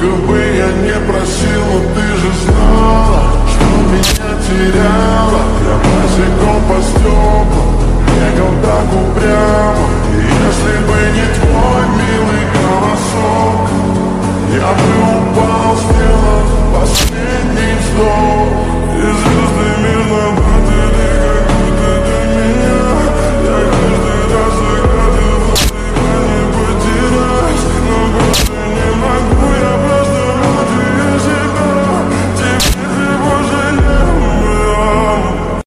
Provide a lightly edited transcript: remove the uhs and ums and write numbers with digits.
бы я не просил, но ты же знала, что меня теряла. Я босиком по стеклам бегал так упрямо. И если бы не твой милый голосок, я бы упал с тела.